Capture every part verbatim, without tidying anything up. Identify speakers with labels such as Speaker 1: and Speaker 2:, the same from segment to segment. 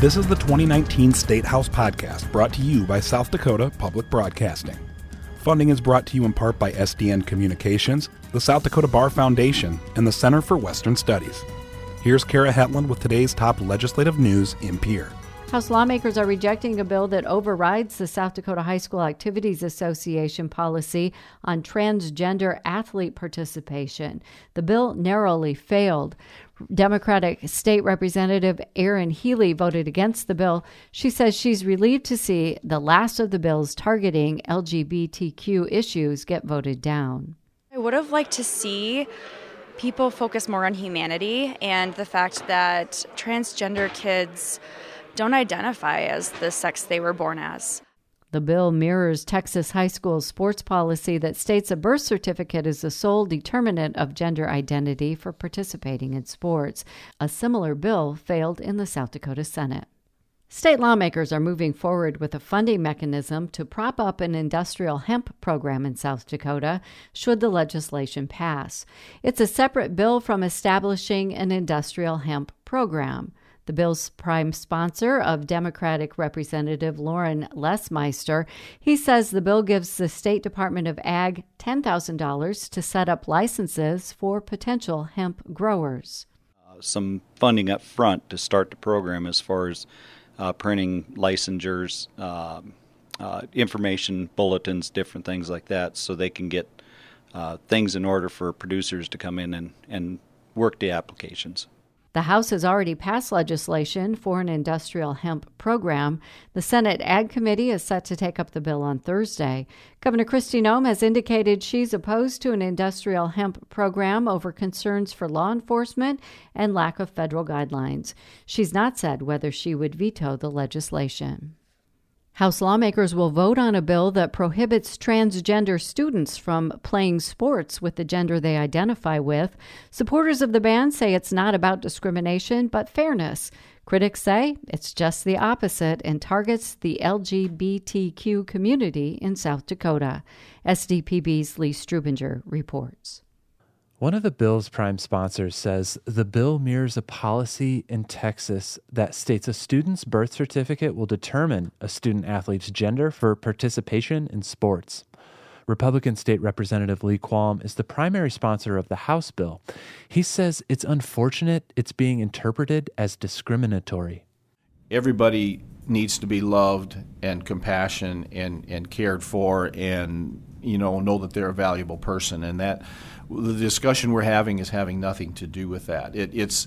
Speaker 1: This is the twenty nineteen State House Podcast, brought to you by South Dakota Public Broadcasting. Funding is brought to you in part by S D N Communications, the South Dakota Bar Foundation, and the Center for Western Studies. Here's Kara Hetland with today's top legislative news in Pierre.
Speaker 2: House lawmakers are rejecting a bill that overrides the South Dakota High School Activities Association policy on transgender athlete participation. The bill narrowly failed. Democratic State Representative Erin Healy voted against the bill. She says she's relieved to see the last of the bills targeting L G B T Q issues get voted down.
Speaker 3: I would have liked to see people focus more on humanity and the fact that transgender kids don't identify as the sex they were born as.
Speaker 2: The bill mirrors Texas high school sports policy that states a birth certificate is the sole determinant of gender identity for participating in sports. A similar bill failed in the South Dakota Senate. State lawmakers are moving forward with a funding mechanism to prop up an industrial hemp program in South Dakota, should the legislation pass. It's a separate bill from establishing an industrial hemp program. The bill's prime sponsor of Democratic Representative Lauren Lesmeister. He says the bill gives the State Department of Ag ten thousand dollars to set up licenses for potential hemp growers.
Speaker 4: Uh, some funding up front to start the program as far as uh, printing licensures, uh, uh, information bulletins, different things like that, so they can get uh, things in order for producers to come in and, and work the applications.
Speaker 2: The House has already passed legislation for an industrial hemp program. The Senate Ag Committee is set to take up the bill on Thursday. Governor Kristi Noem has indicated she's opposed to an industrial hemp program over concerns for law enforcement and lack of federal guidelines. She's not said whether she would veto the legislation. House lawmakers will vote on a bill that prohibits transgender students from playing sports with the gender they identify with. Supporters of the ban say it's not about discrimination, but fairness. Critics say it's just the opposite and targets the L G B T Q community in South Dakota. S D P B's Lee Strubinger reports.
Speaker 5: One of the bill's prime sponsors says the bill mirrors a policy in Texas that states a student's birth certificate will determine a student athlete's gender for participation in sports. Republican State Representative Lee Qualm is the primary sponsor of the House bill. He says it's unfortunate it's being interpreted as discriminatory.
Speaker 6: Everybody needs to be loved and compassionate and, and cared for and, you know, know that they're a valuable person, and that the discussion we're having is having nothing to do with that. It, it's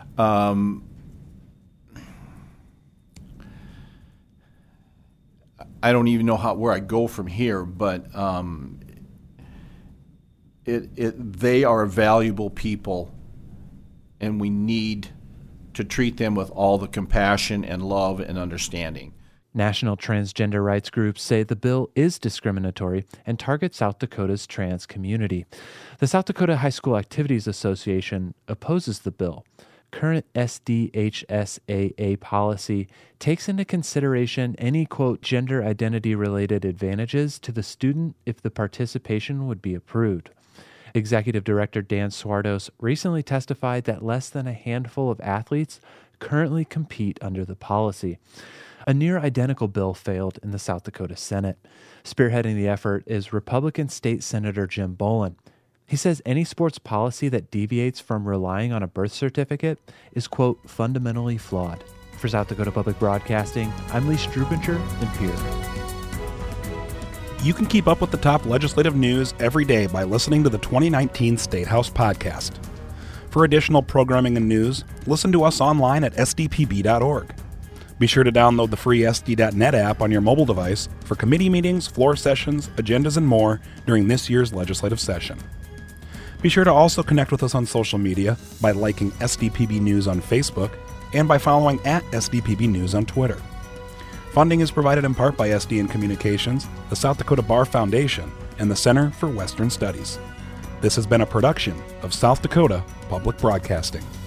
Speaker 6: um, I don't even know how where I go from here, but um, it, it they are valuable people, and we need to treat them with all the compassion and love and understanding.
Speaker 5: National transgender rights groups say the bill is discriminatory and targets South Dakota's trans community. The South Dakota High School Activities Association opposes the bill. Current S D H S A A policy takes into consideration any, quote, gender identity-related advantages to the student if the participation would be approved. Executive Director Dan Swardos recently testified that less than a handful of athletes currently compete under the policy. A near-identical bill failed in the South Dakota Senate. Spearheading the effort is Republican State Senator Jim Bolin. He says any sports policy that deviates from relying on a birth certificate is, quote, fundamentally flawed. For South Dakota Public Broadcasting, I'm Lee Strubinger in Pierre.
Speaker 1: You can keep up with the top legislative news every day by listening to the twenty nineteen State House Podcast. For additional programming and news, listen to us online at S D P B dot org. Be sure to download the free S D dot net app on your mobile device for committee meetings, floor sessions, agendas, and more during this year's legislative session. Be sure to also connect with us on social media by liking S D P B News on Facebook and by following at S D P B News on Twitter. Funding is provided in part by S D N Communications, the South Dakota Bar Foundation, and the Center for Western Studies. This has been a production of South Dakota Public Broadcasting.